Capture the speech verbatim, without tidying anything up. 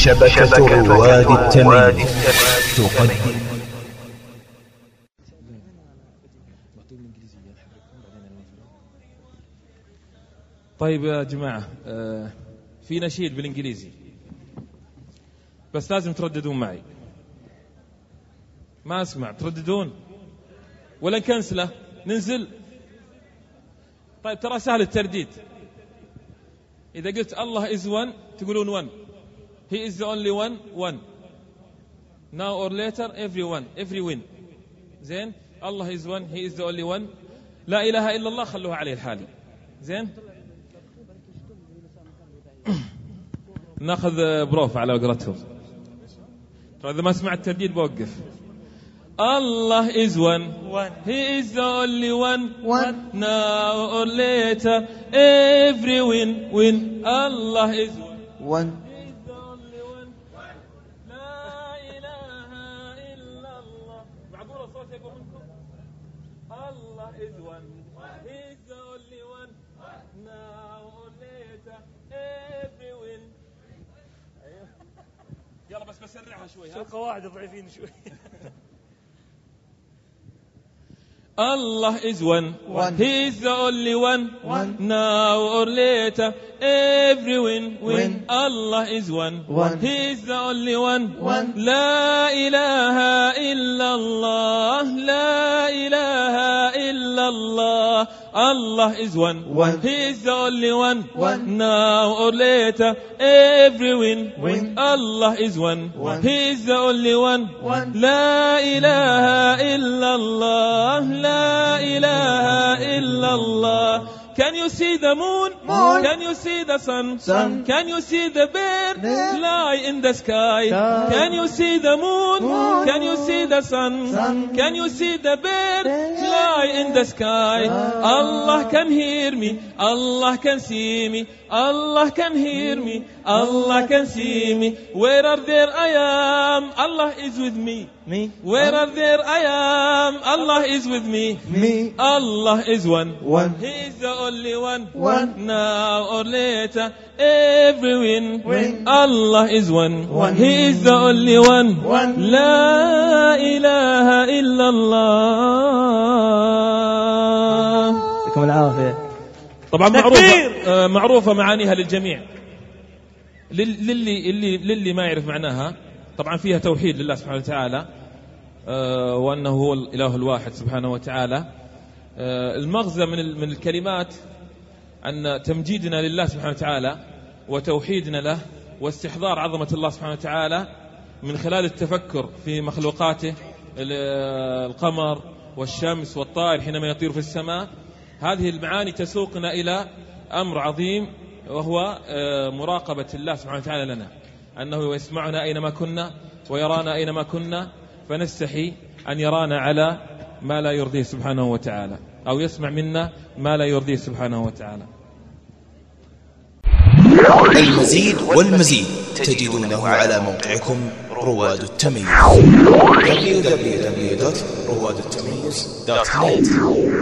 شبكة رواد التميم تقدم. طيب يا جماعة، في نشيد بالإنجليزي بس لازم ترددون معي. ما أسمع، ترددون ولا نكنسله ننزل؟ طيب ترى سهل الترديد. إذا قلت الله is one تقولون one. He is the only one one. Now or later everyone every win. زين. الله is one, he is the only one. لا إله إلا الله خلوها عليه الحالي. زين. ناخذ بروف على قرأتهم. ترى إذا ما سمعت الترديد بوقف. Allah is one, one. He is the only one, one. Now or later every win win. Allah is one, one. He is the only one, one. لا إله إلا الله. معقول الصوت يقول منكم؟ Allah is one, He is the only one. Now or later every win. يلا بس بسرعها شوي. ها القواعد ضعيفين شوي. Allah is one, one. He is the only one, one. Now or later every win win. win. Allah is one, one. He is the only one, one. La ilaha illa Allah, La ilaha illa Allah. Allah is one, one. He is the only one, one. Now or later every win win. Allah is one, one. He is the only one, one. La ilaha illa Allah, La ilaha illa Allah. Can you see the moon? moon? Can you see the sun? sun? Can you see the bird bird? fly in the sky? sky? Can you see the moon? moon? Can you see the sun? sun? Can you see the bird bird? fly in the sky? sky? Allah can hear me, Allah can see me, Allah can hear me, Allah can see me. Where are there I am, Allah is with me. Me. Where are there I am, Allah is with me. Me. Allah is one, one. He is the only one, one. Now or later every win, win. Allah is one, one. He is the only one, one. La ilaha illa Allah. يعطيكم العافية. طبعا معروفة معروفة معانيها للجميع. للي اللي للي ما يعرف معناها، طبعا فيها توحيد لله سبحانه وتعالى، وأنه هو الإله الواحد سبحانه وتعالى. المغزى من من الكلمات أن تمجيدنا لله سبحانه وتعالى وتوحيدنا له واستحضار عظمة الله سبحانه وتعالى من خلال التفكر في مخلوقاته، القمر والشمس والطائر حينما يطير في السماء. هذه المعاني تسوقنا إلى أمر عظيم، وهو مراقبة الله سبحانه وتعالى لنا، أنه يسمعنا أينما كنا ويرانا أينما كنا، فنستحي أن يرانا على ما لا يرضيه سبحانه وتعالى، أو يسمع منا ما لا يرضيه سبحانه وتعالى. المزيد والمزيد تجدونه على موقعكم رواد التميز دبليو دبليو دبليو دوت رواد التميز دوت نت.